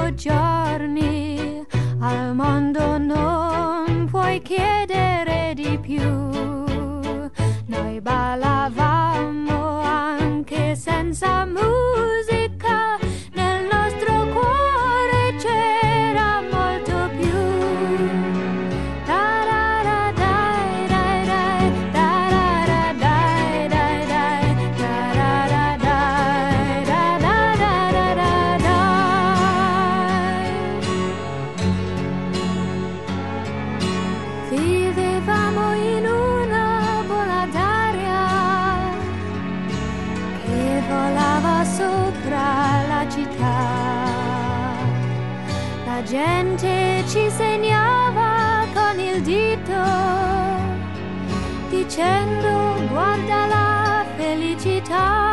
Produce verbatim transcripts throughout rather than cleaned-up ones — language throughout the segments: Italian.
erano giorni, al mondo non puoi chiedere di più. Noi ballavamo anche senza musica, nel nostro cuore c'era molto più. Vivevamo in una bolla d'aria che volava sopra la città. La gente ci segnava con il dito, dicendo guarda la felicità.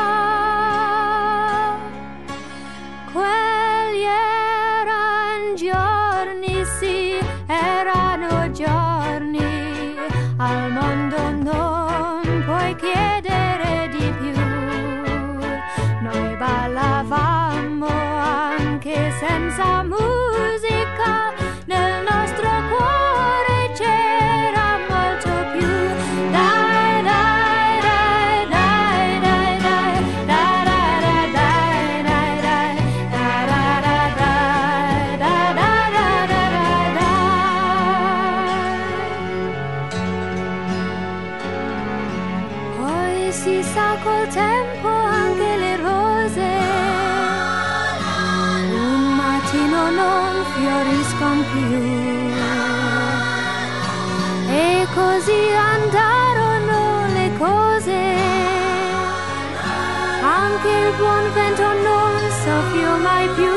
Quelli erano giorni, sì, erano giorni, al mondo non puoi chiedere di più. Noi ballavamo anche senza musica, nel nostro cuore c'era molto più. Dai, dai, dai, dai, dai, dai, dai, dai, dai, dai, dai, dai, dai, dai, dai. Poi si sa col tempo anche le rose un mattino non fioriscono più, e così andarono le cose. Anche il buon vento non soffiò mai più.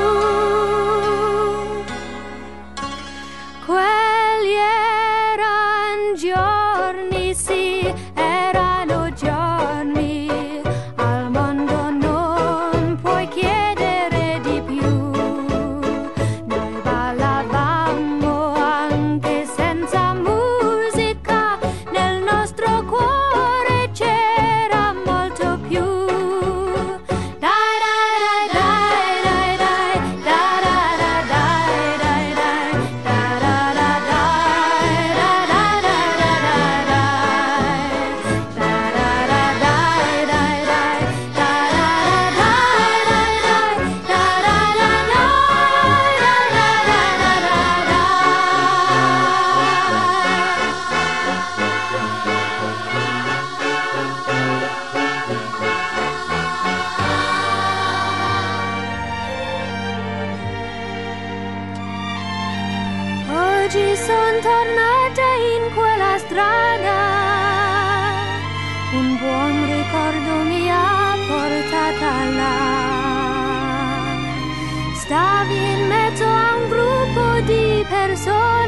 Quelli erano giorni, sì, erano giorni, al mondo non puoi chiedere di più. Noi ballavamo anche senza musica, nel nostro cuore c'era molto più. Dai, dai, dai, dai, dai, dai, dai, dai, dai, Oggi son tornata in quella strada, un buon ricordo mi ha portata là. Stavi in mezzo a un gruppo di persone